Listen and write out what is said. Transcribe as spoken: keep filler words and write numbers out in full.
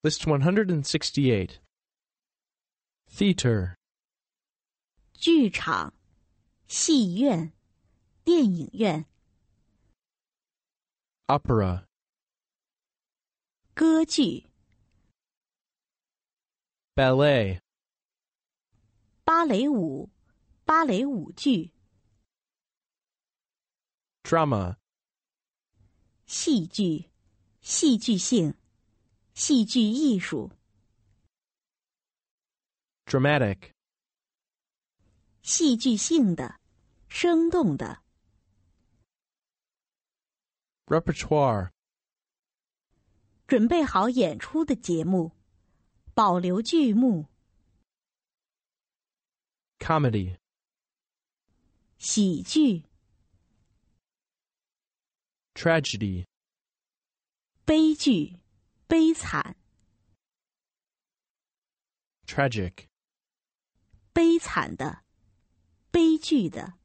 List one hundred sixty-eight. Theater. 剧场、戏院、电影院。 Opera. 歌剧、 Ballet. 芭蕾舞、芭蕾舞剧。 Drama. 戏剧、戏剧性、戏剧艺术。 Dramatic. 戏剧性的、生动的。 Repertoire. 准备好演出的节目，保留剧目。 Comedy. 喜剧、 Tragedy. 悲剧、悲惨、 Tragic. 悲惨的、悲剧的。